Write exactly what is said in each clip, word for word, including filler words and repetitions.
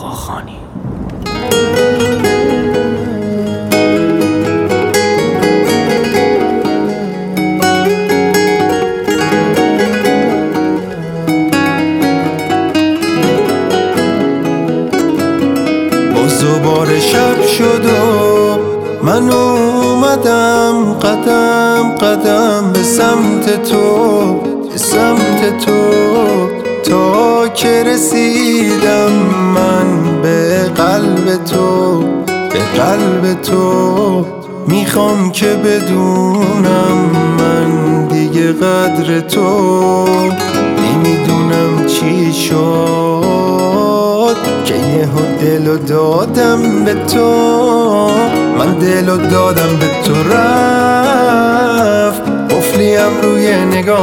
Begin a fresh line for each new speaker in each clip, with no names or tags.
آقاخانی.
باز دوباره شب شد و من اومدم قدم قدم به سمت تو، به سمت تو، تا که رسیدم من به قلب تو، به قلب تو. میخوام که بدونم من دیگه قدر تو، نمیدونم چی شد که یهو دلو دادم به تو، من دلو دادم به تو. رفت قفلیم روی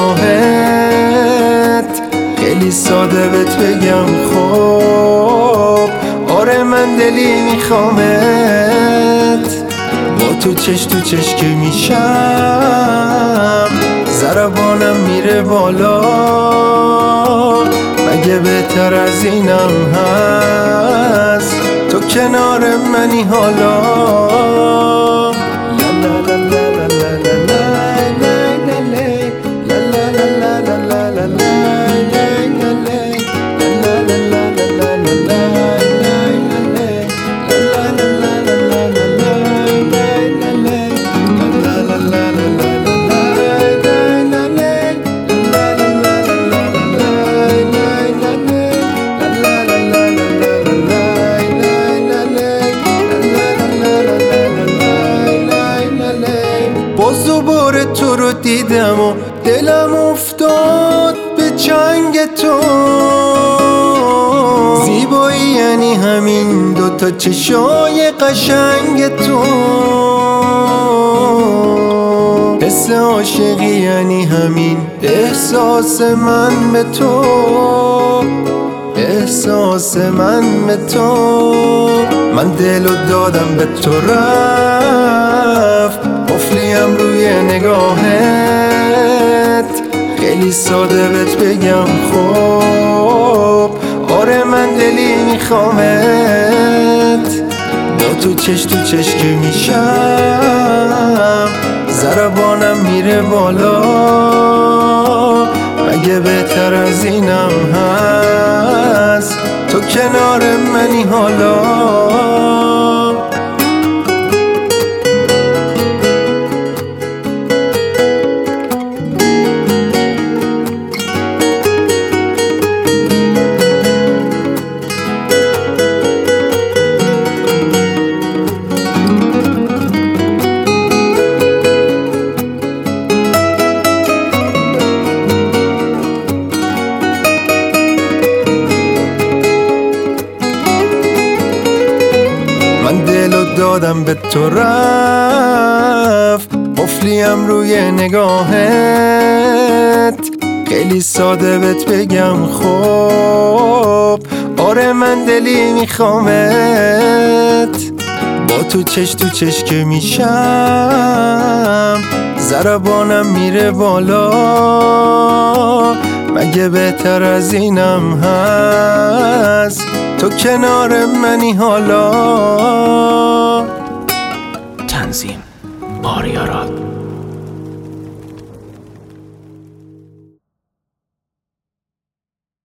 نگاهت، خیلی ساده بهت بگم خب آره من دلی میخوامت. با تو چش تو چش که میشم ضربانم میره بالا، مگه بهتر از اینم هست تو کنار منی حالا. باز دوباره تو رو دیدم و دلم افتاد به چنگ تو. زیبایی یعنی همین دوتا چشای قشنگ تو، حس عاشقی یعنی همین احساس من به تو، احساس من به تو. من دلو دادم به تو، رفت قفلیم روی نگاهت، خیلی ساده بهت بگم خب آره من دلی میخوامت. با تو چش تو چش که میشم ضربانم میره بالا، مگه بهتر از اینم هست تو کنار منی حالا. من دلو دادم به تو، رفت قفلیم روی نگاهت، خیلی ساده بهت بگم خب آره من دلی میخوامت. با تو چش تو چش که میشم ضربانم میره بالا، مگه بهتر از اینم هست تو کنار منی حالا.
تنظیم آریا راد.